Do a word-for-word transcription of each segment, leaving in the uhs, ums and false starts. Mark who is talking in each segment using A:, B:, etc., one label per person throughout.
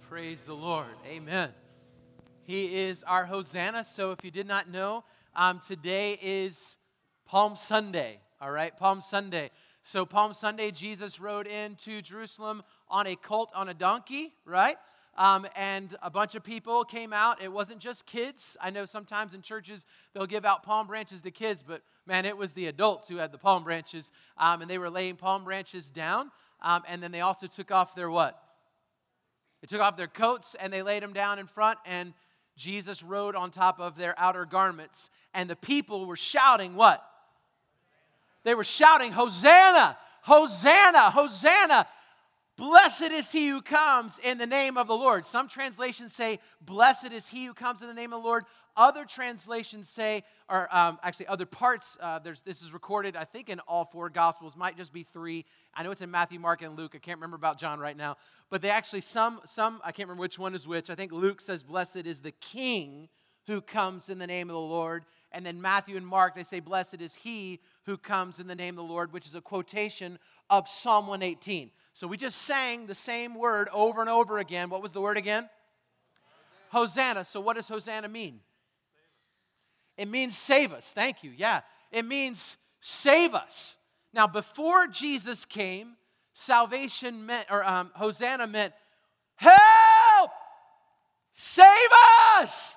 A: Praise the Lord. Amen. He is our Hosanna. So if you did not know, um, today is Palm Sunday. All right, Palm Sunday. So Palm Sunday, Jesus rode into Jerusalem on a colt on a donkey, right? Um, and a bunch of people came out. It wasn't just kids. I know sometimes in churches they'll give out palm branches to kids, but man, it was the adults who had the palm branches, um, and they were laying palm branches down. Um, and then they also took off their what? They took off their coats and they laid them down in front, and Jesus rode on top of their outer garments. And the people were shouting what? They were shouting, Hosanna, Hosanna, Hosanna. Blessed is he who comes in the name of the Lord. Some translations say, blessed is he who comes in the name of the Lord. Other translations say, or um, actually other parts, uh, there's, this is recorded, I think, in all four Gospels. Might just be three. I know it's in Matthew, Mark, and Luke. I can't remember about John right now. But they actually, some, some I can't remember which one is which. I think Luke says, blessed is the King who comes in the name of the Lord. And then Matthew and Mark, they say, blessed is he who comes in the name of the Lord, which is a quotation of Psalm one eighteen. So we just sang the same word over and over again. What was the word again? Hosanna. Hosanna. So what does Hosanna mean? It means save us. Thank you. Yeah. It means save us. Now, before Jesus came, salvation meant, or um, Hosanna meant, help! Save us!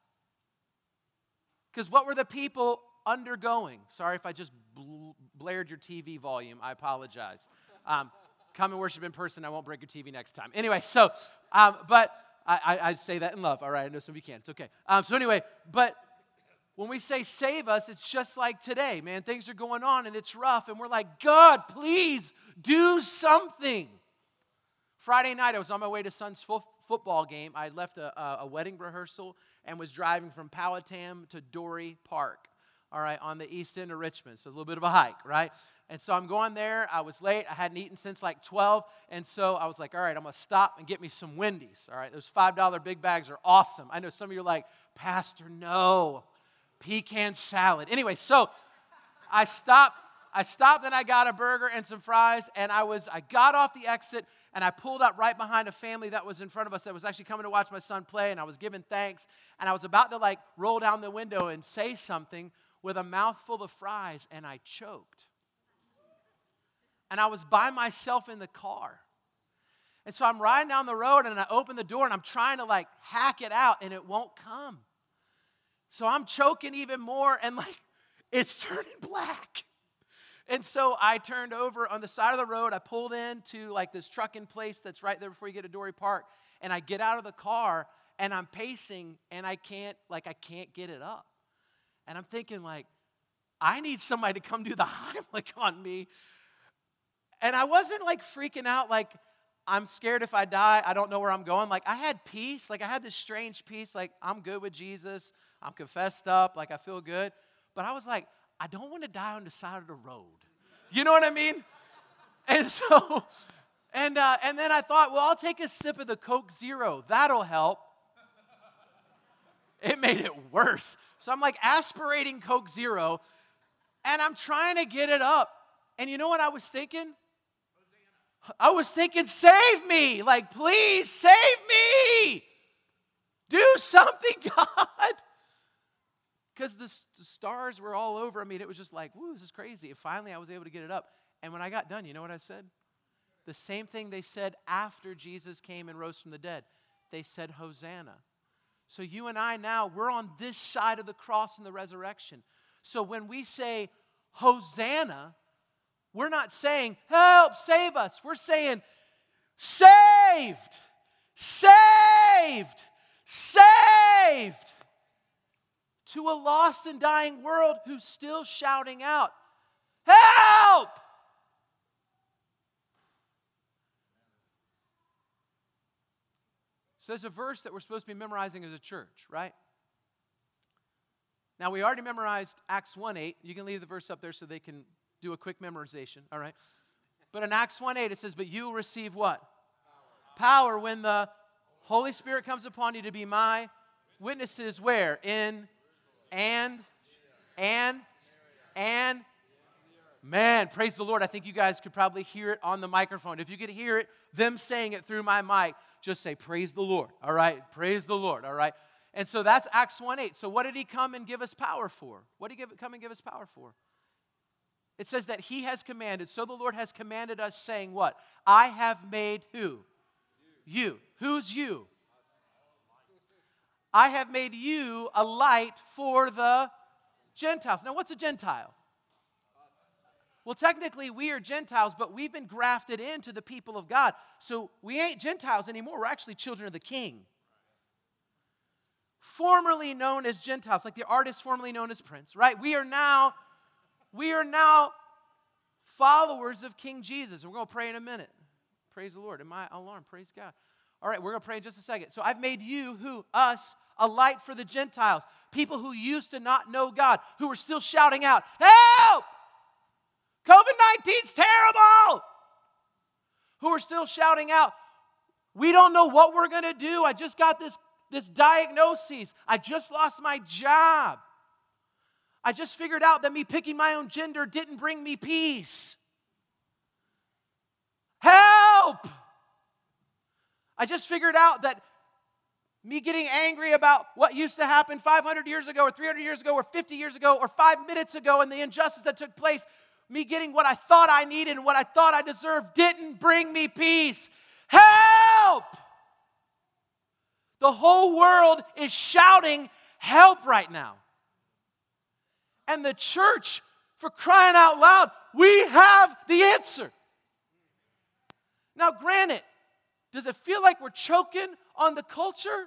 A: Because what were the people undergoing? Sorry if I just bl- blared your T V volume. I apologize. Um, come and worship in person. I won't break your T V next time. Anyway, so, um, but I, I, I say that in love. All right, I know some of you can't. It's okay. Um, so anyway, but when we say save us, it's just like today, man. Things are going on and it's rough. And we're like, God, please do something. Friday night, I was on my way to son's fo- football game. I left a, a, a wedding rehearsal and was driving from Powhatan to Dorey Park, all right, on the east end of Richmond. So it's a little bit of a hike, right? And so I'm going there. I was late. I hadn't eaten since like twelve. And so I was like, all right, I'm going to stop and get me some Wendy's. All right, those five dollar big bags are awesome. I know some of you are like, Pastor, no. Pecan salad. Anyway, so I stopped. I stopped and I got a burger and some fries. And I was, I got off the exit and I pulled up right behind a family that was in front of us that was actually coming to watch my son play. And I was giving thanks. And I was about to like roll down the window and say something with a mouthful of fries, and I choked. And I was by myself in the car. And so I'm riding down the road and I open the door and I'm trying to like hack it out and it won't come. So I'm choking even more and like it's turning black. And so I turned over on the side of the road. I pulled into like this trucking place that's right there before you get to Dorey Park. And I get out of the car and I'm pacing and I can't, like I can't get it up. And I'm thinking like, I need somebody to come do the Heimlich on me. And I wasn't like freaking out like, I'm scared if I die, I don't know where I'm going. Like I had peace, like I had this strange peace, like I'm good with Jesus, I'm confessed up, like I feel good. But I was like, I don't want to die on the side of the road. You know what I mean? And so, and uh, and then I thought, well, I'll take a sip of the Coke Zero. That'll help. It made it worse. So I'm like aspirating Coke Zero, and I'm trying to get it up. And you know what I was thinking? I was thinking, save me. Like, please save me. Do something, God. Because the, the stars were all over. I mean, it was just like, woo, this is crazy. And finally, I was able to get it up. And when I got done, you know what I said? The same thing they said after Jesus came and rose from the dead. They said, Hosanna. So you and I now, we're on this side of the cross and the resurrection. So when we say, Hosanna, we're not saying, help, save us. We're saying, saved, saved, saved. To a lost and dying world who's still shouting out, help! So there's a verse that we're supposed to be memorizing as a church, right? Now, we already memorized Acts one eight. You can leave the verse up there so they can do a quick memorization, all right? But in Acts one eight, it says, but you will receive what? Power. Power when the Holy Spirit comes upon you to be my witnesses where? In, and, and, and, man, praise the Lord. I think you guys could probably hear it on the microphone. If you could hear it, them saying it through my mic. just say, praise the Lord, all right? Praise the Lord, all right? And so that's Acts one eight. So what did he come and give us power for? What did he give, come and give us power for? It says that he has commanded, so the Lord has commanded us, saying what? I have made who? You. you. Who's you? I have made you a light for the Gentiles. Now, what's a Gentile? Well, technically, we are Gentiles, but we've been grafted into the people of God. So we ain't Gentiles anymore. We're actually children of the King. Formerly known as Gentiles, like the artist formerly known as Prince, right? We are now, we are now followers of King Jesus. We're going to pray in a minute. Praise the Lord. Am I alarmed? Praise God. All right, we're going to pray in just a second. So I've made you, who, us, a light for the Gentiles. People who used to not know God, who were still shouting out, help! covid nineteen's terrible! Who are still shouting out, we don't know what we're going to do. I just got this, this diagnosis. I just lost my job. I just figured out that me picking my own gender didn't bring me peace. Help! I just figured out that me getting angry about what used to happen five hundred years ago or three hundred years ago or fifty years ago or five minutes ago and the injustice that took place, me getting what I thought I needed and what I thought I deserved didn't bring me peace. Help! The whole world is shouting help right now. And the church, for crying out loud, we have the answer. Now, granted, does it feel like we're choking on the culture?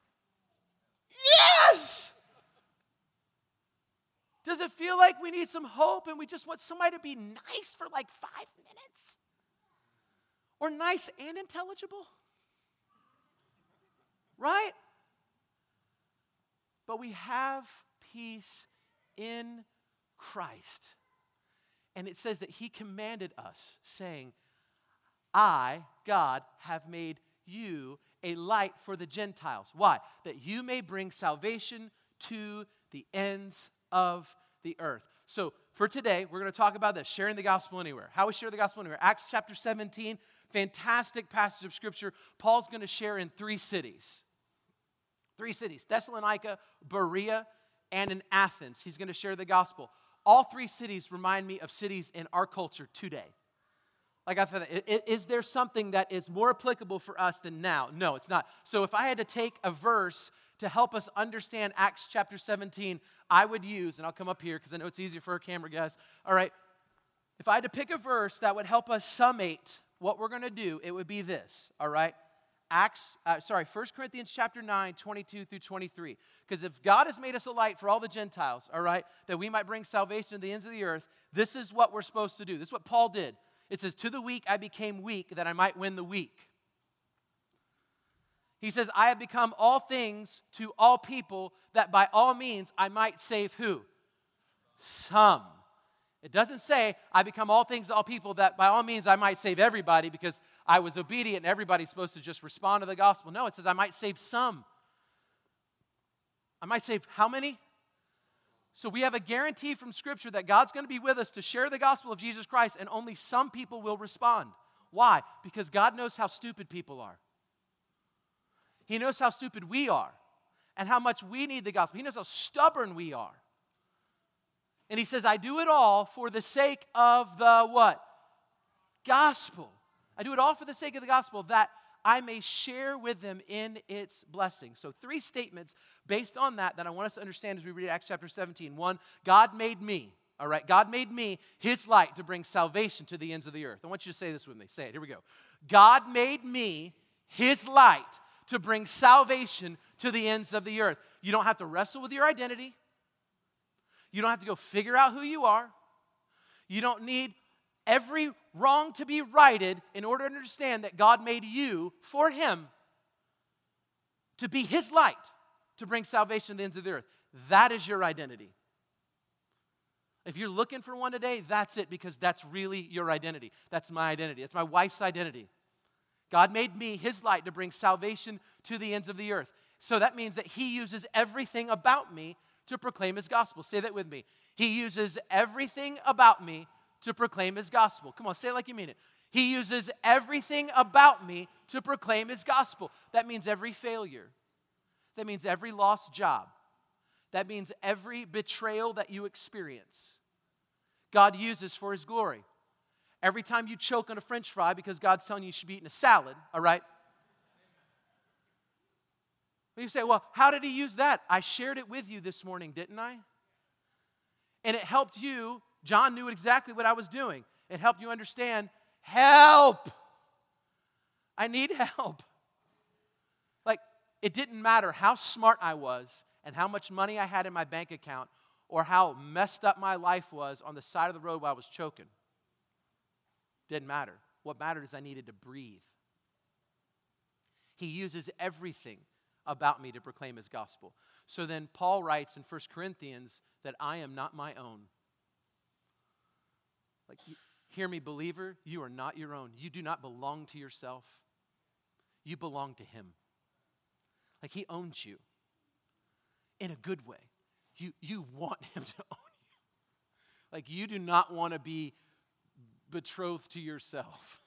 A: Yes! Does it feel like we need some hope and we just want somebody to be nice for like five minutes? Or nice and intelligible? Right? But we have peace in Christ. And it says that he commanded us, saying, I, God, have made you a light for the Gentiles. Why? That you may bring salvation to the ends of the earth. So for today, we're going to talk about this, sharing the gospel anywhere. How we share the gospel anywhere. Acts chapter seventeen, fantastic passage of scripture. Paul's going to share in three cities. Three cities, Thessalonica, Berea, and in Athens. He's going to share the gospel. All three cities remind me of cities in our culture today. Like I thought, is there something that is more applicable for us than now? No, it's not. So if I had to take a verse to help us understand Acts chapter seventeen, I would use, and I'll come up here because I know it's easier for our camera guys. All right, if I had to pick a verse that would help us summate what we're going to do, it would be this, all right? Acts, uh, sorry, First Corinthians chapter nine, twenty-two through twenty-three. Because if God has made us a light for all the Gentiles, all right, that we might bring salvation to the ends of the earth, this is what we're supposed to do. This is what Paul did. It says, to the weak I became weak, that I might win the weak. He says, I have become all things to all people, that by all means I might save who? Some. It doesn't say, I become all things to all people, that by all means I might save everybody because I was obedient and everybody's supposed to just respond to the gospel. No, it says I might save some. I might save how many? So we have a guarantee from Scripture that God's going to be with us to share the gospel of Jesus Christ, and only some people will respond. Why? Because God knows how stupid people are. He knows how stupid we are and how much we need the gospel. He knows how stubborn we are. And he says, I do it all for the sake of the what? Gospel. I do it all for the sake of the gospel, that I may share with them in its blessing. So three statements based on that that I want us to understand as we read Acts chapter seventeen. One, God made me, all right? God made me his light to bring salvation to the ends of the earth. I want you to say this with me. Say it. Here we go. God made me his light to bring salvation to the ends of the earth. You don't have to wrestle with your identity. You don't have to go figure out who you are. You don't need every wrong to be righted in order to understand that God made you for him to be his light to bring salvation to the ends of the earth. That is your identity. If you're looking for one today, that's it, because that's really your identity. That's my identity. That's my wife's identity. God made me his light to bring salvation to the ends of the earth. So that means that he uses everything about me to proclaim his gospel. Say that with me. He uses everything about me to proclaim his gospel. Come on, say it like you mean it. He uses everything about me to proclaim his gospel. That means every failure. That means every lost job. That means every betrayal that you experience, God uses for his glory. Every time you choke on a French fry because God's telling you you should be eating a salad, all right? You say, well, how did he use that? I shared it with you this morning, didn't I? And it helped you. John knew exactly what I was doing. It helped you understand, help. I need help. Like, it didn't matter how smart I was and how much money I had in my bank account or how messed up my life was on the side of the road while I was choking. Didn't matter. What mattered is I needed to breathe. He uses everything about me to proclaim his gospel. So then Paul writes in First Corinthians that I am not my own. Like, hear me, believer, you are not your own. You do not belong to yourself. You belong to him. Like, he owns you in a good way. You, you want him to own you. Like, you do not want to be betrothed to yourself.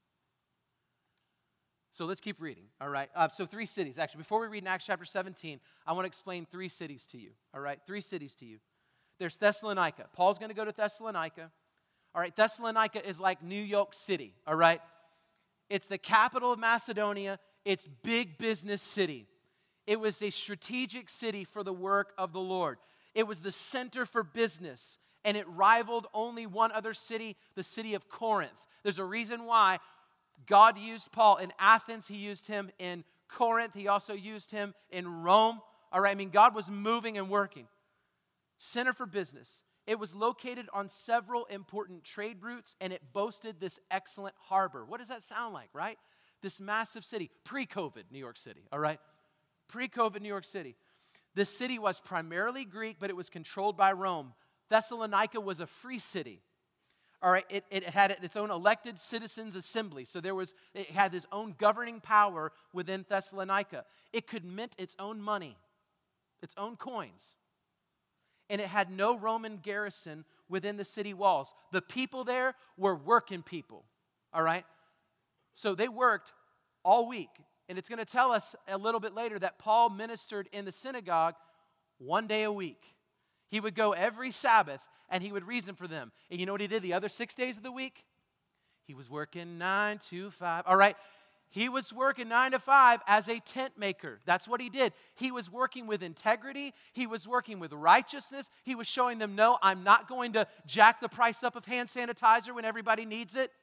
A: So let's keep reading, all right? Uh, so three cities. Actually, before we read in Acts chapter seventeen, I want to explain three cities to you, all right? Three cities to you. There's Thessalonica. Paul's going to go to Thessalonica. All right, Thessalonica is like New York City, all right? It's the capital of Macedonia. It's big business city. It was a strategic city for the work of the Lord. It was the center for business, and it rivaled only one other city, the city of Corinth. There's a reason why God used Paul in Athens. He used him in Corinth. He also used him in Rome. All right, I mean, God was moving and working. Center for business. It was located on several important trade routes, and it boasted this excellent harbor. What does that sound like, right? This massive city, pre-COVID New York City, all right? Pre-COVID New York City. This city was primarily Greek, but it was controlled by Rome. Thessalonica was a free city. All right, it, it had its own elected citizens' assembly. So there was, it had its own governing power within Thessalonica. It could mint its own money, its own coins. And it had no Roman garrison within the city walls. The people there were working people, all right? So they worked all week. And it's going to tell us a little bit later that Paul ministered in the synagogue one day a week. He would go every Sabbath and he would reason for them. And you know what he did the other six days of the week? He was working nine to five. All right. He was working nine to five as a tent maker. That's what he did. He was working with integrity. He was working with righteousness. He was showing them, no, I'm not going to jack the price up of hand sanitizer when everybody needs it.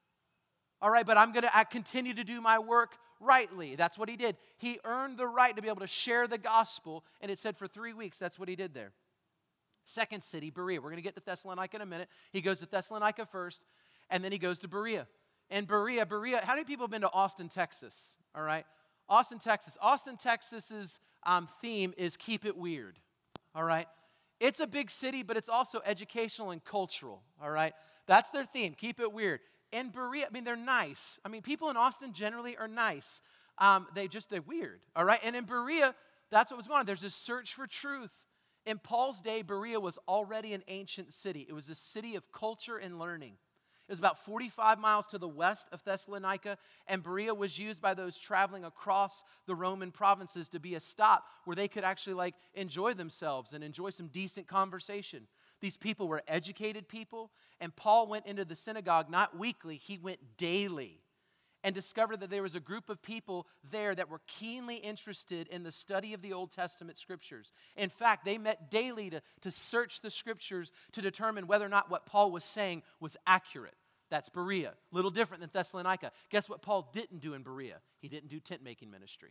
A: All right, but I'm going to continue to do my work rightly. That's what he did. He earned the right to be able to share the gospel, and it said for three weeks, that's what he did there. Second city, Berea. We're going to get to Thessalonica in a minute. He goes to Thessalonica first, and then he goes to Berea. And Berea, Berea, how many people have been to Austin, Texas? All right, Austin, Texas. Austin, Texas's um, theme is keep it weird. All right, it's a big city, but it's also educational and cultural. All right, that's their theme, keep it weird. In Berea, I mean, they're nice. I mean, people in Austin generally are nice. Um, they just, they're weird, all right? And in Berea, that's what was going on. There's a search for truth. In Paul's day, Berea was already an ancient city. It was a city of culture and learning. It was about forty-five miles to the west of Thessalonica, and Berea was used by those traveling across the Roman provinces to be a stop where they could actually, like, enjoy themselves and enjoy some decent conversation. These people were educated people, and Paul went into the synagogue not weekly, he went daily, and discovered that there was a group of people there that were keenly interested in the study of the Old Testament scriptures. In fact, they met daily to, to search the scriptures to determine whether or not what Paul was saying was accurate. That's Berea. A little different than Thessalonica. Guess what Paul didn't do in Berea? He didn't do tent-making ministry.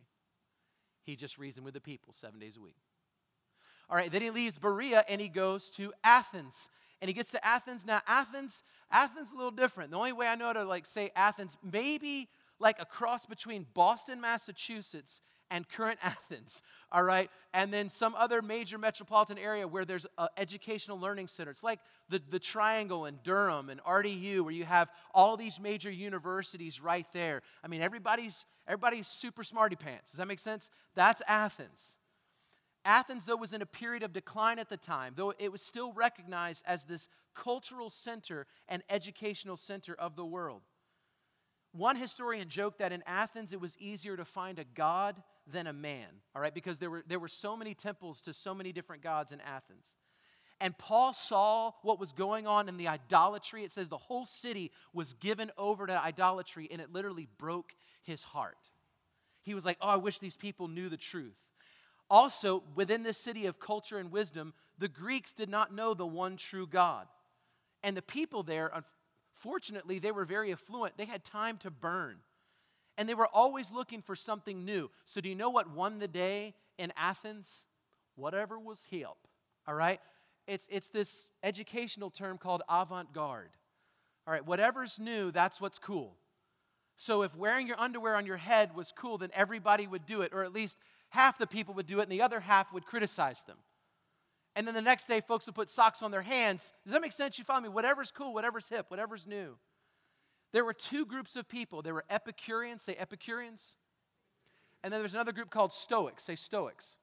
A: He just reasoned with the people seven days a week. All right, then he leaves Berea and he goes to Athens. And he gets to Athens. Now, Athens, Athens is a little different. The only way I know to like say Athens, maybe like a cross between Boston, Massachusetts and current Athens, all right? And then some other major metropolitan area where there's an educational learning center. It's like the, the Triangle in Durham and R D U where you have all these major universities right there. I mean, everybody's, everybody's super smarty pants. Does that make sense? That's Athens. Athens, though, was in a period of decline at the time, though it was still recognized as this cultural center and educational center of the world. One historian joked that in Athens it was easier to find a god than a man, all right, because there were, there were so many temples to so many different gods in Athens. And Paul saw what was going on in the idolatry. It says the whole city was given over to idolatry, and it literally broke his heart. He was like, oh, I wish these people knew the truth. Also, within this city of culture and wisdom, the Greeks did not know the one true God. And the people there, unfortunately, they were very affluent. They had time to burn. And they were always looking for something new. So do you know what won the day in Athens? Whatever was hip, all right? It's, it's this educational term called avant-garde. All right, whatever's new, that's what's cool. So if wearing your underwear on your head was cool, then everybody would do it, or at least half the people would do it, and the other half would criticize them. And then the next day, folks would put socks on their hands. Does that make sense? You follow me? Whatever's cool, whatever's hip, whatever's new. There were two groups of people. There were Epicureans, say Epicureans. And then there's another group called Stoics, say Stoics.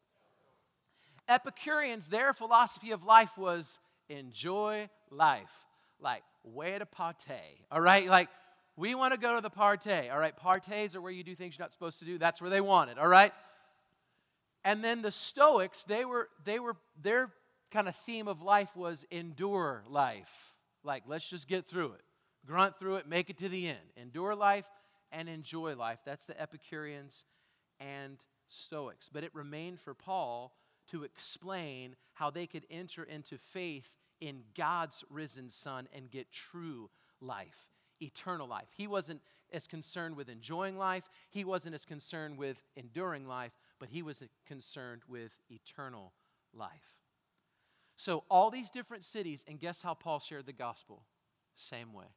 A: Epicureans, their philosophy of life was enjoy life. Like, way to partay, all right? Like, we want to go to the partay, all right? Partays are where you do things you're not supposed to do. That's where they wanted, all right? And then the Stoics, they were, they were, their kind of theme of life was endure life. Like, let's just get through it. Grunt through it, make it to the end. Endure life and enjoy life. That's the Epicureans and Stoics. But it remained for Paul to explain how they could enter into faith in God's risen Son and get true life, eternal life. He wasn't as concerned with enjoying life. He wasn't as concerned with enduring life, but he was concerned with eternal life. So all these different cities, and guess how Paul shared the gospel? Same way.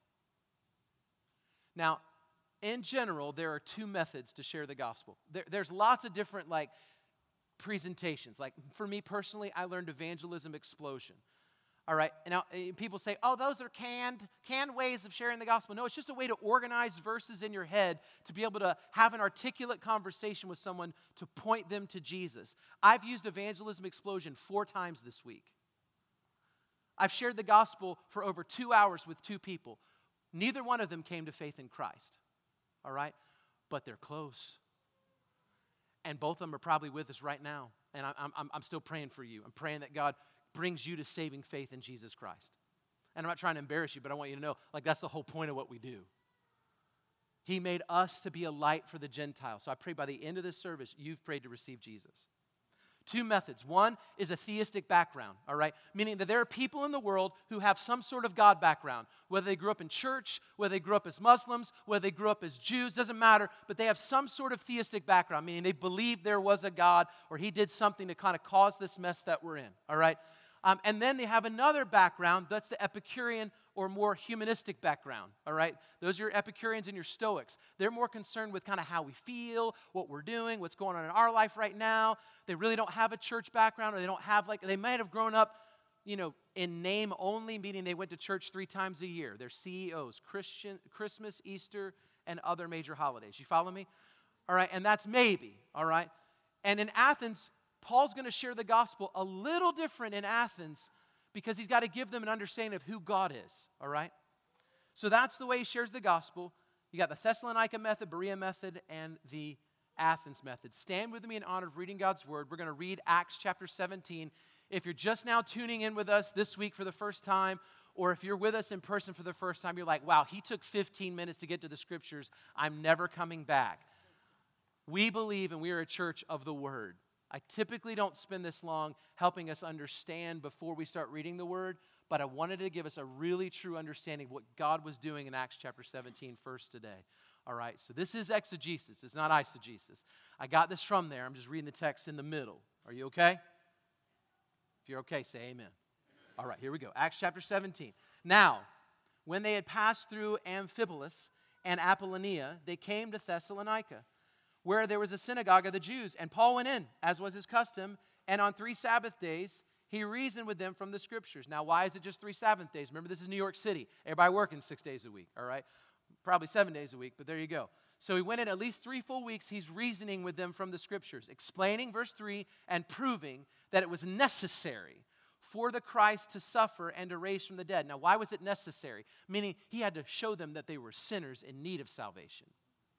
A: Now, in general, there are two methods to share the gospel. There, there's lots of different, like, presentations. Like, for me personally, I learned evangelism explosion. All right, and now people say, oh, those are canned, canned ways of sharing the gospel. No, it's just a way to organize verses in your head to be able to have an articulate conversation with someone to point them to Jesus. I've used evangelism explosion four times this week. I've shared the gospel for over two hours with two people. Neither one of them came to faith in Christ, all right? But they're close. And both of them are probably with us right now. And I'm, I'm, I'm still praying for you. I'm praying that God brings you to saving faith in Jesus Christ. And I'm not trying to embarrass you, but I want you to know, like, that's the whole point of what we do. He made us to be a light for the Gentiles. So I pray by the end of this service, you've prayed to receive Jesus. Two methods. One is a theistic background, all right? Meaning that there are people in the world who have some sort of God background, whether they grew up in church, whether they grew up as Muslims, whether they grew up as Jews, doesn't matter, but they have some sort of theistic background, meaning they believe there was a God or he did something to kind of cause this mess that we're in, all right? Um, and then they have another background, that's the Epicurean or more humanistic background, all right? Those are your Epicureans and your Stoics. They're more concerned with kind of how we feel, what we're doing, what's going on in our life right now. They really don't have a church background, or they don't have, like, they might have grown up, you know, in name only, meaning they went to church three times a year. They're C E Os, Christian, Christmas, Easter, and other major holidays. You follow me? All right, and that's maybe, all right? And in Athens, Paul's going to share the gospel a little different in Athens because he's got to give them an understanding of who God is, all right? So that's the way he shares the gospel. You got the Thessalonica method, Berea method, and the Athens method. Stand with me in honor of reading God's word. We're going to read Acts chapter seventeen. If you're just now tuning in with us this week for the first time, or if you're with us in person for the first time, you're like, wow, he took fifteen minutes to get to the scriptures. I'm never coming back. We believe, and we are a church of the word. I typically don't spend this long helping us understand before we start reading the word, but I wanted to give us a really true understanding of what God was doing in Acts chapter seventeen first today. All right, so this is exegesis. It's not eisegesis. I got this from there. I'm just reading the text in the middle. Are you okay? If you're okay, say amen. Amen. All right, here we go. Acts chapter seventeen. Now, when they had passed through Amphipolis and Apollonia, they came to Thessalonica, where there was a synagogue of the Jews. And Paul went in, as was his custom, and on three Sabbath days he reasoned with them from the Scriptures. Now, why is it just three Sabbath days? Remember, this is New York City. Everybody working six days a week, all right? Probably seven days a week, but there you go. So he went in at least three full weeks. He's reasoning with them from the Scriptures, explaining, verse three, and proving that it was necessary for the Christ to suffer and to raise from the dead. Now, why was it necessary? Meaning, he had to show them that they were sinners in need of salvation.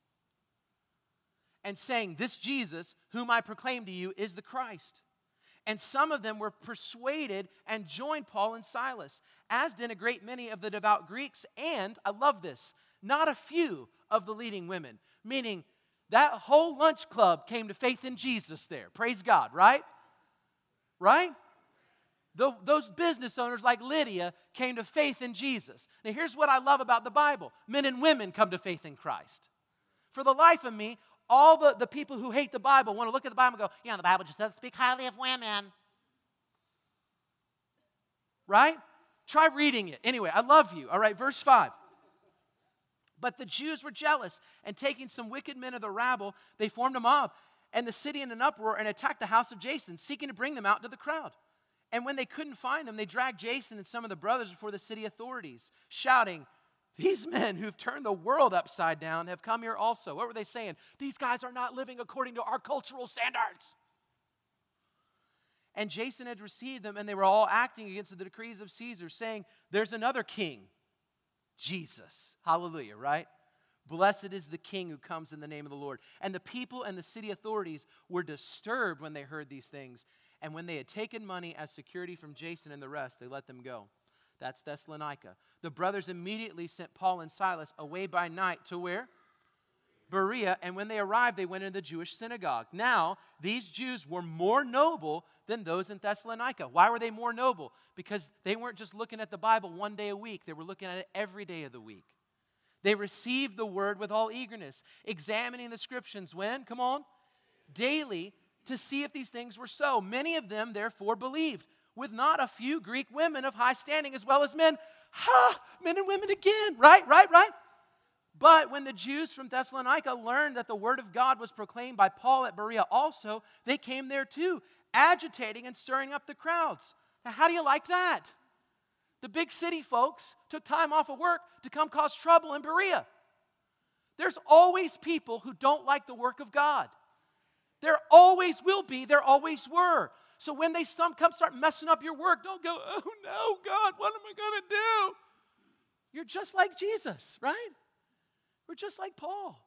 A: And saying, this Jesus, whom I proclaim to you, is the Christ. And some of them were persuaded and joined Paul and Silas, as did a great many of the devout Greeks, and, I love this, not a few of the leading women. Meaning, that whole lunch club came to faith in Jesus there. Praise God, right? Right? The, those business owners like Lydia came to faith in Jesus. Now here's what I love about the Bible. Men and women come to faith in Christ. For the life of me, all the, the people who hate the Bible want to look at the Bible and go, you know, the Bible just doesn't speak highly of women. Right? Try reading it. Anyway, I love you. All right, verse five. But the Jews were jealous, and taking some wicked men of the rabble, they formed a mob, and the city in an uproar, and attacked the house of Jason, seeking to bring them out to the crowd. And when they couldn't find them, they dragged Jason and some of the brothers before the city authorities, shouting, these men who've turned the world upside down have come here also. What were they saying? These guys are not living according to our cultural standards. And Jason had received them, and they were all acting against the decrees of Caesar, saying, there's another king, Jesus. Hallelujah, right? Blessed is the King who comes in the name of the Lord. And the people and the city authorities were disturbed when they heard these things. And when they had taken money as security from Jason and the rest, they let them go. That's Thessalonica. The brothers immediately sent Paul and Silas away by night to where? Berea. And when they arrived, they went into the Jewish synagogue. Now, these Jews were more noble than those in Thessalonica. Why were they more noble? Because they weren't just looking at the Bible one day a week. They were looking at it every day of the week. They received the word with all eagerness, examining the scriptures when? Come on. Daily, to see if these things were so. Many of them, therefore, believed, with not a few Greek women of high standing as well as men. Ha! Men and women again. Right, right, right? But when the Jews from Thessalonica learned that the word of God was proclaimed by Paul at Berea also, they came there too, agitating and stirring up the crowds. Now, how do you like that? The big city folks took time off of work to come cause trouble in Berea. There's always people who don't like the work of God. There always will be, there always were. So when they some come start messing up your work, don't go, oh no, God, what am I going to do? You're just like Jesus, right? We're just like Paul.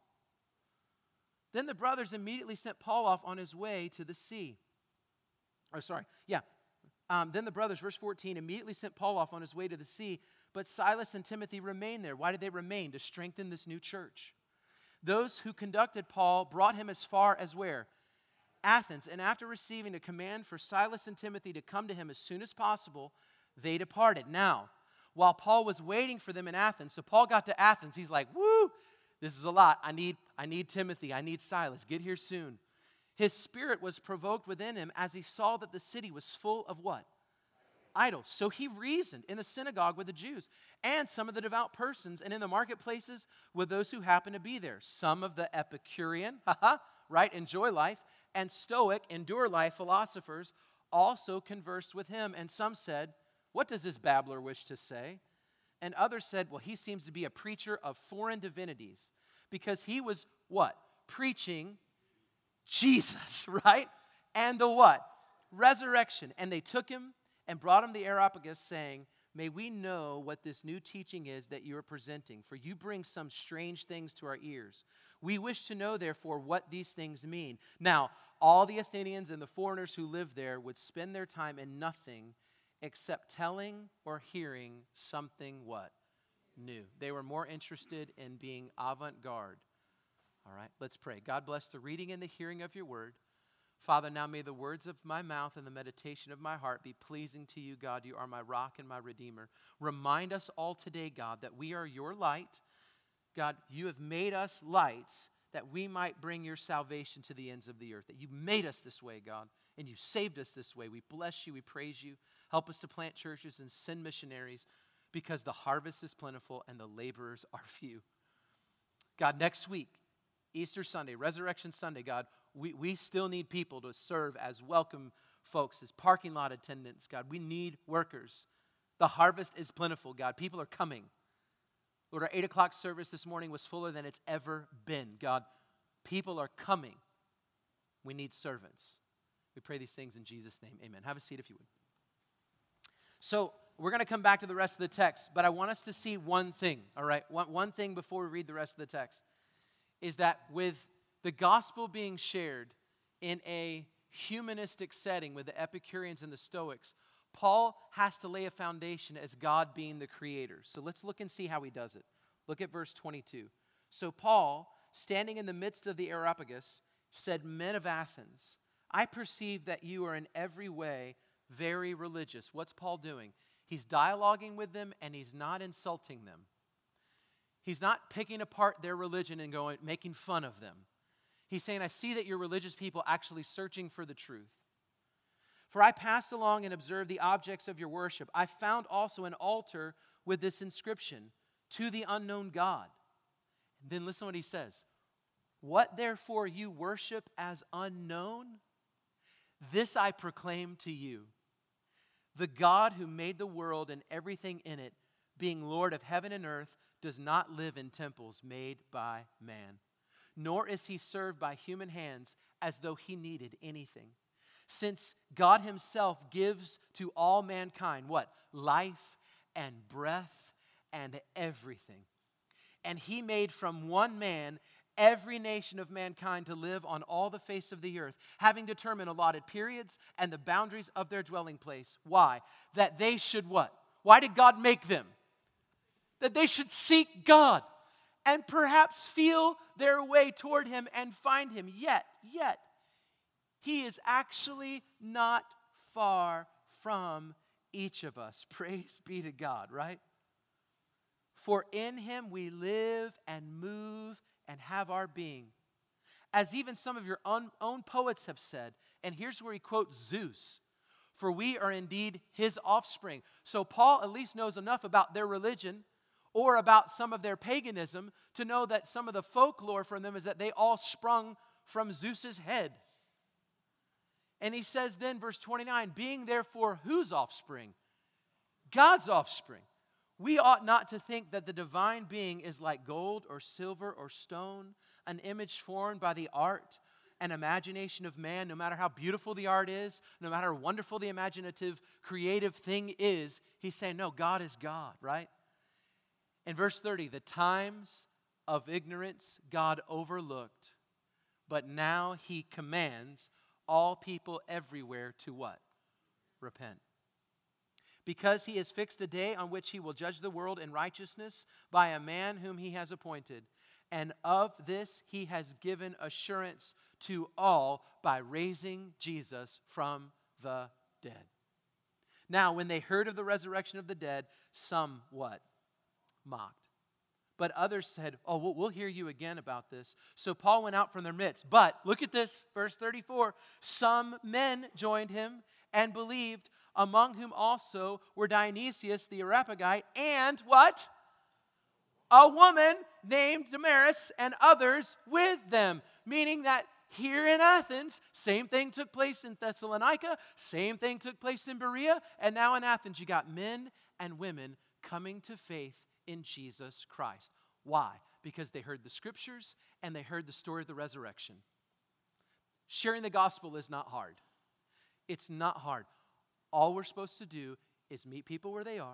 A: Then the brothers immediately sent Paul off on his way to the sea. Oh, sorry, yeah. Um, then the brothers, verse fourteen, immediately sent Paul off on his way to the sea, but Silas and Timothy remained there. Why did they remain? To strengthen this new church. Those who conducted Paul brought him as far as where? Athens. And after receiving a command for Silas and Timothy to come to him as soon as possible, they departed. Now, while Paul was waiting for them in Athens, so Paul got to Athens, he's like, woo, this is a lot. I need, I need Timothy. I need Silas. Get here soon. His spirit was provoked within him as he saw that the city was full of what? Idols. So he reasoned in the synagogue with the Jews and some of the devout persons, and in the marketplaces with those who happened to be there. Some of the Epicurean, haha, right, enjoy life, and Stoic, endure life philosophers also conversed with him. And some said, what does this babbler wish to say? And others said, well, he seems to be a preacher of foreign divinities, because he was what? Preaching Jesus, right? And the what? Resurrection. And they took him and brought him to Areopagus, saying, may we know what this new teaching is that you are presenting, for you bring some strange things to our ears. We wish to know, therefore, what these things mean. Now, all the Athenians and the foreigners who lived there would spend their time in nothing except telling or hearing something what? New. They were more interested in being avant-garde. All right, let's pray. God bless the reading and the hearing of your word. Father, now may the words of my mouth and the meditation of my heart be pleasing to you, God. You are my rock and my redeemer. Remind us all today, God, that we are your light. God, you have made us lights that we might bring your salvation to the ends of the earth. That you made us this way, God, and you saved us this way. We bless you. We praise you. Help us to plant churches and send missionaries, because the harvest is plentiful and the laborers are few. God, next week, Easter Sunday, Resurrection Sunday, God, we, we still need people to serve as welcome folks, as parking lot attendants, God. We need workers. The harvest is plentiful, God. People are coming. Lord, our eight o'clock service this morning was fuller than it's ever been. God, people are coming. We need servants. We pray these things in Jesus' name. Amen. Have a seat if you would. So we're going to come back to the rest of the text, but I want us to see one thing, all right? One, one thing before we read the rest of the text is that with the gospel being shared in a humanistic setting with the Epicureans and the Stoics, Paul has to lay a foundation as God being the creator. So let's look and see how he does it. Look at verse twenty-two. So Paul, standing in the midst of the Areopagus, said, "Men of Athens, I perceive that you are in every way very religious." What's Paul doing? He's dialoguing with them and he's not insulting them. He's not picking apart their religion and going, making fun of them. He's saying, I see that you're religious people actually searching for the truth. For I passed along and observed the objects of your worship. I found also an altar with this inscription, to the unknown God. And then listen to what he says. What therefore you worship as unknown, this I proclaim to you. The God who made the world and everything in it, being Lord of heaven and earth, does not live in temples made by man, nor is he served by human hands as though he needed anything. Since God himself gives to all mankind what? Life and breath and everything. And he made from one man every nation of mankind to live on all the face of the earth, having determined allotted periods and the boundaries of their dwelling place. Why? That they should what? Why did God make them? That they should seek God and perhaps feel their way toward him and find him. Yet, yet, he is actually not far from each of us. Praise be to God, right? For in him we live and move and have our being. As even some of your own, own poets have said, and here's where he quotes Zeus, for we are indeed his offspring. So Paul at least knows enough about their religion or about some of their paganism to know that some of the folklore from them is that they all sprung from Zeus's head. And he says then, verse twenty-nine, being therefore whose offspring? God's offspring. We ought not to think that the divine being is like gold or silver or stone, an image formed by the art and imagination of man. No matter how beautiful the art is, no matter how wonderful the imaginative, creative thing is, he's saying, no, God is God, right? In verse thirty, the times of ignorance God overlooked, but now he commands all people everywhere to what? Repent. Because he has fixed a day on which he will judge the world in righteousness by a man whom he has appointed. And of this he has given assurance to all by raising Jesus from the dead. Now, when they heard of the resurrection of the dead, some what? Mocked. But others said, oh, we'll, we'll hear you again about this. So Paul went out from their midst. But, look at this, verse thirty-four. Some men joined him and believed, among whom also were Dionysius the Areopagite and what? A woman named Damaris and others with them. Meaning that here in Athens, same thing took place in Thessalonica, same thing took place in Berea, and now in Athens you got men and women coming to faith in Jesus Christ. Why? Because they heard the scriptures and they heard the story of the resurrection. Sharing the gospel is not hard. It's not hard. All we're supposed to do is meet people where they are,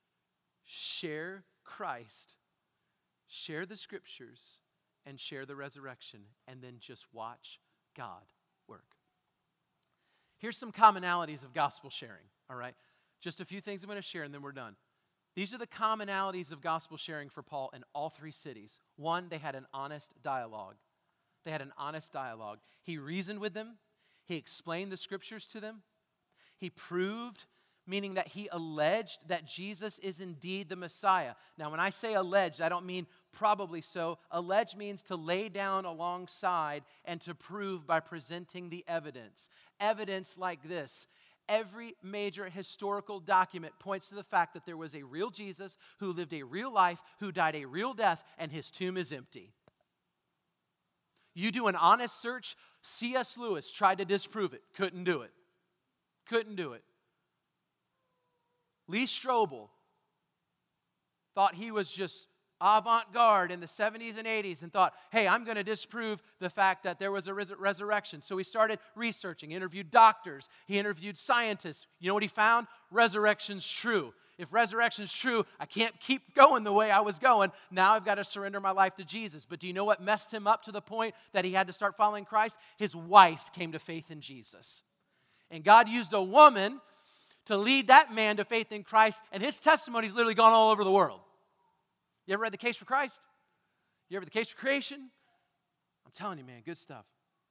A: share Christ, share the scriptures, and share the resurrection, and then just watch God work. Here's some commonalities of gospel sharing, all right? Just a few things I'm going to share, and then we're done. These are the commonalities of gospel sharing for Paul in all three cities. One, they had an honest dialogue. They had an honest dialogue. He reasoned with them. He explained the scriptures to them. He proved, meaning that he alleged that Jesus is indeed the Messiah. Now, when I say alleged, I don't mean probably so. Alleged means to lay down alongside and to prove by presenting the evidence. Evidence like this. Every major historical document points to the fact that there was a real Jesus who lived a real life, who died a real death, and his tomb is empty. You do an honest search. C S Lewis tried to disprove it. Couldn't do it. Couldn't do it. Lee Strobel thought he was just avant-garde in the seventies and eighties and thought, hey, I'm going to disprove the fact that there was a res- resurrection. So he started researching, interviewed doctors, he interviewed scientists. You know what he found? Resurrection's true. If resurrection's true, I can't keep going the way I was going. Now I've got to surrender my life to Jesus. But do you know what messed him up to the point that he had to start following Christ? His wife came to faith in Jesus. And God used a woman to lead that man to faith in Christ, and his testimony's literally gone all over the world. You ever read The Case for Christ? You ever The Case for Creation? I'm telling you, man, good stuff.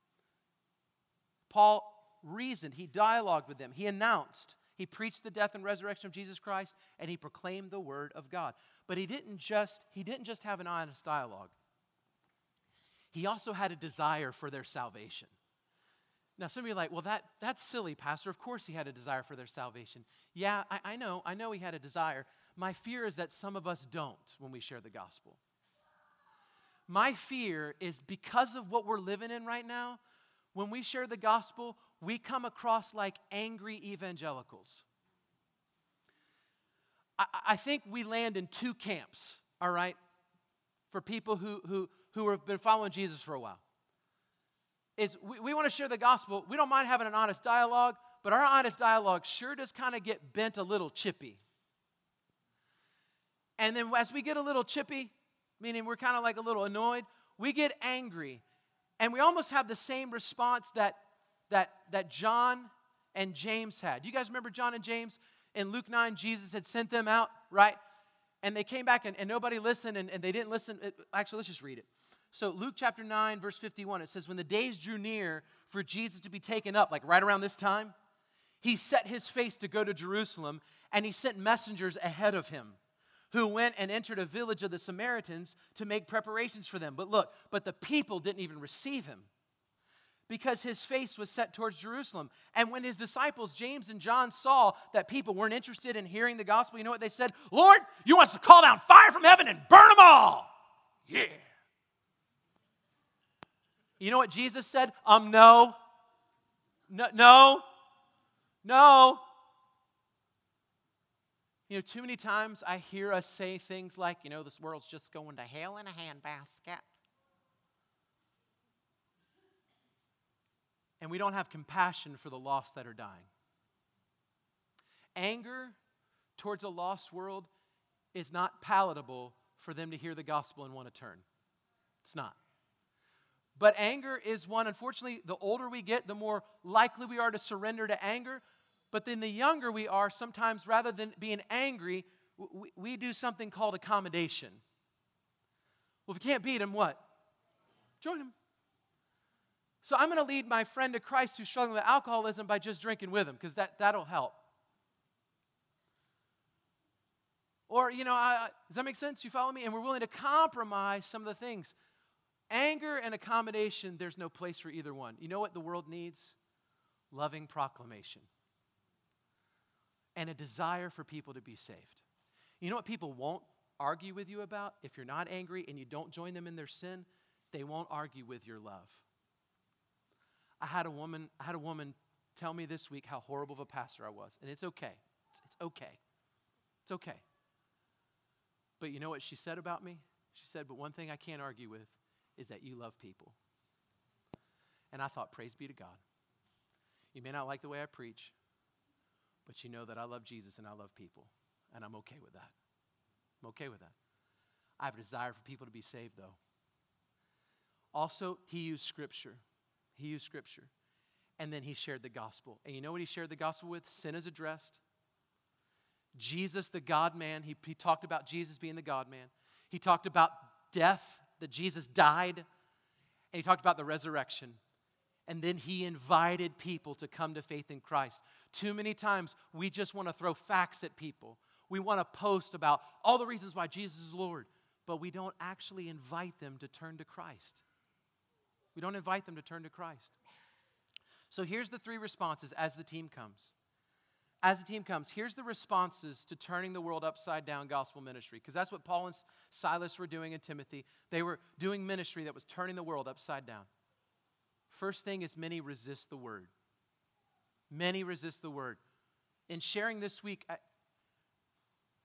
A: Paul reasoned, he dialogued with them, he announced, he preached the death and resurrection of Jesus Christ, and he proclaimed the word of God. But he didn't just, he didn't just have an honest dialogue. He also had a desire for their salvation. Now, some of you are like, well, that, that's silly, Pastor. Of course he had a desire for their salvation. Yeah, I, I know. I know he had a desire. My fear is that some of us don't when we share the gospel. My fear is because of what we're living in right now, when we share the gospel, we come across like angry evangelicals. I, I think we land in two camps, all right, for people who, who, who have been following Jesus for a while. Is we, we want to share the gospel. We don't mind having an honest dialogue, but our honest dialogue sure does kind of get bent a little chippy. And then as we get a little chippy, meaning we're kind of like a little annoyed, we get angry. And we almost have the same response that, that, that John and James had. You guys remember John and James? In Luke nine, Jesus had sent them out, right? And they came back and, and nobody listened and, and they didn't listen. Actually, let's just read it. So Luke chapter nine, verse fifty-one, it says, when the days drew near for Jesus to be taken up, like right around this time, he set his face to go to Jerusalem, and he sent messengers ahead of him, who went and entered a village of the Samaritans to make preparations for them. But look, but the people didn't even receive him because his face was set towards Jerusalem. And when his disciples, James and John, saw that people weren't interested in hearing the gospel, you know what they said? Lord, you want us to call down fire from heaven and burn them all. Yeah. You know what Jesus said? Um, no. No, no. No. You know, too many times I hear us say things like, you know, this world's just going to hell in a handbasket. And we don't have compassion for the lost that are dying. Anger towards a lost world is not palatable for them to hear the gospel and want to turn. It's not. But anger is one, unfortunately, the older we get, the more likely we are to surrender to anger. But then the younger we are, sometimes rather than being angry, we, we do something called accommodation. Well, if you can't beat him, what? Join him. So I'm going to lead my friend to Christ who's struggling with alcoholism by just drinking with him, because that, that'll help. Or, you know, I, does that make sense? You follow me? And we're willing to compromise some of the things. Anger and accommodation, there's no place for either one. You know what the world needs? Loving proclamation. And a desire for people to be saved. You know what people won't argue with you about? If you're not angry and you don't join them in their sin, they won't argue with your love. I had a woman, I had a woman tell me this week how horrible of a pastor I was. And it's okay. It's, it's okay. It's okay. But you know what she said about me? She said, but one thing I can't argue with is that you love people. And I thought, praise be to God. You may not like the way I preach, but you know that I love Jesus and I love people. And I'm okay with that. I'm okay with that. I have a desire for people to be saved, though. Also, he used Scripture. He used Scripture. And then he shared the gospel. And you know what he shared the gospel with? Sin is addressed. Jesus, the God-man. He, he talked about Jesus being the God-man. He talked about death, that Jesus died. And he talked about the resurrection. And then he invited people to come to faith in Christ. Too many times we just want to throw facts at people. We want to post about all the reasons why Jesus is Lord, but we don't actually invite them to turn to Christ. We don't invite them to turn to Christ. So here's the three responses as the team comes. As the team comes, here's the responses to turning the world upside down gospel ministry, because that's what Paul and Silas were doing in Timothy. They were doing ministry that was turning the world upside down. First thing is many resist the word. Many resist the word. In sharing this week, I,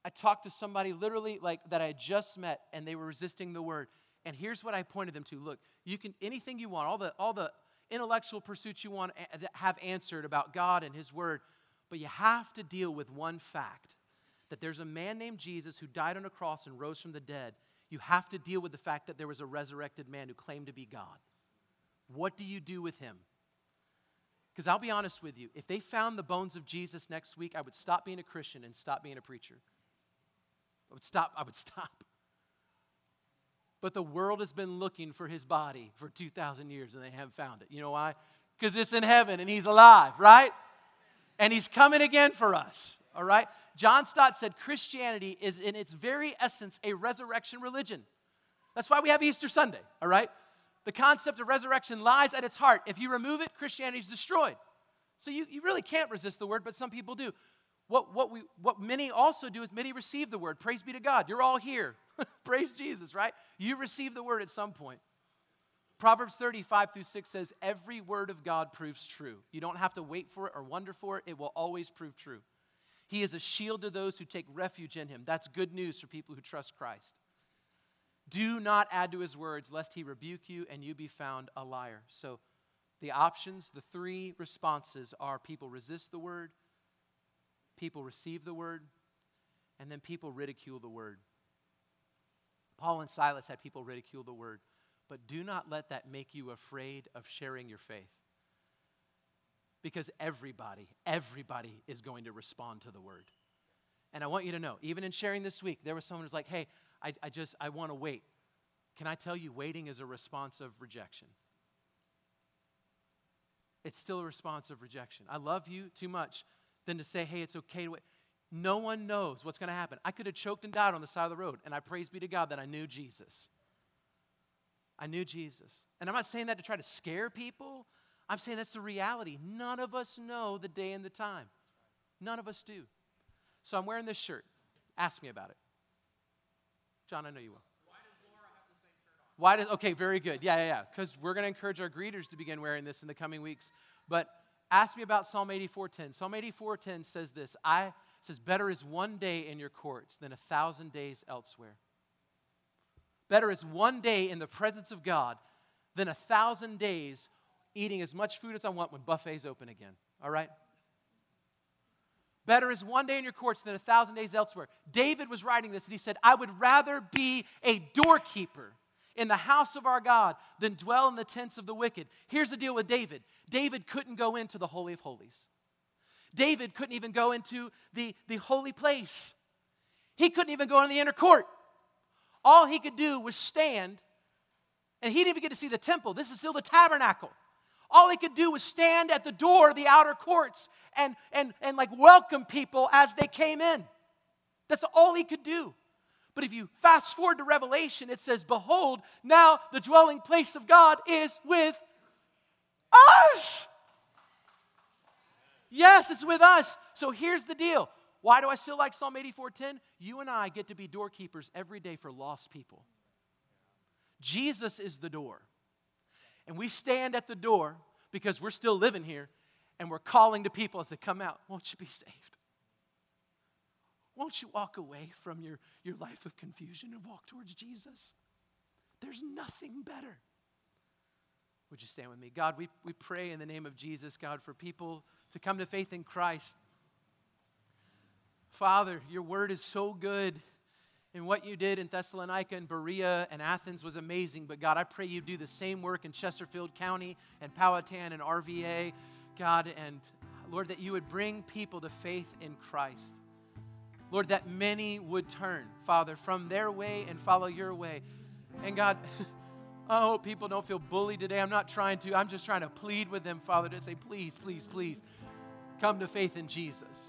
A: I talked to somebody literally like that I had just met, and they were resisting the word. And here's what I pointed them to. Look, you can, anything you want, all the, all the intellectual pursuits you want to have answered about God and his word, but you have to deal with one fact, that there's a man named Jesus who died on a cross and rose from the dead. You have to deal with the fact that there was a resurrected man who claimed to be God. What do you do with him? Because I'll be honest with you, if they found the bones of Jesus next week, I would stop being a Christian and stop being a preacher. I would stop, I would stop. But the world has been looking for his body for two thousand years and they haven't found it. You know why? Because it's in heaven and he's alive, right? And he's coming again for us, all right? John Stott said Christianity is in its very essence a resurrection religion. That's why we have Easter Sunday, all right? The concept of resurrection lies at its heart. If you remove it, Christianity is destroyed. So you, you really can't resist the word, but some people do. What, what, we, what many also do is many receive the word. Praise be to God. You're all here. Praise Jesus, right? You receive the word at some point. Proverbs thirty-five through six says, every word of God proves true. You don't have to wait for it or wonder for it. It will always prove true. He is a shield to those who take refuge in him. That's good news for people who trust Christ. Do not add to his words, lest he rebuke you and you be found a liar. So the options, the three responses are people resist the word, people receive the word, and then people ridicule the word. Paul and Silas had people ridicule the word, but do not let that make you afraid of sharing your faith. Because everybody, everybody is going to respond to the word. And I want you to know, even in sharing this week, there was someone who's like, hey, I, I just, I want to wait. Can I tell you, waiting is a response of rejection. It's still a response of rejection. I love you too much than to say, hey, it's okay to wait. No one knows what's going to happen. I could have choked and died on the side of the road, and I praise be to God that I knew Jesus. I knew Jesus. And I'm not saying that to try to scare people. I'm saying that's the reality. None of us know the day and the time. None of us do. So I'm wearing this shirt. Ask me about it. John, I know you will.
B: Why does Laura have the same shirt on?
A: Why does, okay, very good. Yeah, yeah, yeah. Because we're going to encourage our greeters to begin wearing this in the coming weeks. But ask me about Psalm eighty-four ten. Psalm eighty-four ten says this. I it says, better is one day in your courts than a thousand days elsewhere. Better is one day in the presence of God than a thousand days eating as much food as I want when buffets open again. All right? Better is one day in your courts than a thousand days elsewhere. David was writing this, and he said, I would rather be a doorkeeper in the house of our God than dwell in the tents of the wicked. Here's the deal with David. David couldn't go into the Holy of Holies. David couldn't even go into the, the holy place. He couldn't even go in the inner court. All he could do was stand, and he didn't even get to see the temple. This is still the tabernacle. All he could do was stand at the door of the outer courts and, and, and like welcome people as they came in. That's all he could do. But if you fast forward to Revelation, it says, behold, now the dwelling place of God is with us. Yes, it's with us. So here's the deal. Why do I still like Psalm eighty-four ten? You and I get to be doorkeepers every day for lost people. Jesus is the door. And we stand at the door because we're still living here and we're calling to people as they come out, won't you be saved? Won't you walk away from your, your life of confusion and walk towards Jesus? There's nothing better. Would you stand with me? God, we, we pray in the name of Jesus, God, for people to come to faith in Christ. Father, your word is so good. And what you did in Thessalonica and Berea and Athens was amazing. But God, I pray you do the same work in Chesterfield County and Powhatan and R V A. God, and Lord, that you would bring people to faith in Christ. Lord, that many would turn, Father, from their way and follow your way. And God, I hope people don't feel bullied today. I'm not trying to. I'm just trying to plead with them, Father, to say, please, please, please, come to faith in Jesus.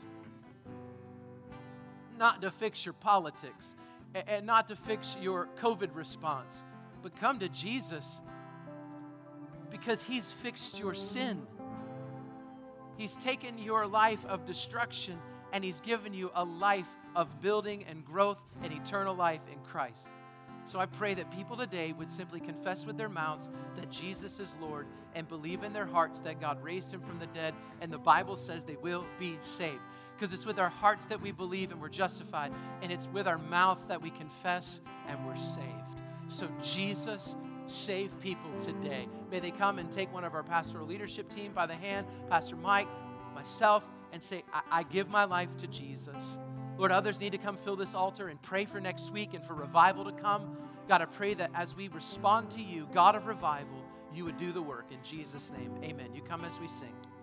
A: Not to fix your politics and not to fix your COVID response, but come to Jesus because he's fixed your sin. He's taken your life of destruction and he's given you a life of building and growth and eternal life in Christ. So I pray that people today would simply confess with their mouths that Jesus is Lord and believe in their hearts that God raised him from the dead, and the Bible says they will be saved. because it's with our hearts that we believe and we're justified, and it's with our mouth that we confess and we're saved. So Jesus, save people today. May they come and take one of our pastoral leadership team by the hand, Pastor Mike, myself, and say, I, I give my life to Jesus. Lord, others need to come fill this altar and pray for next week and for revival to come. God, I pray that as we respond to you, God of revival, you would do the work. In Jesus' name, amen. You come as we sing.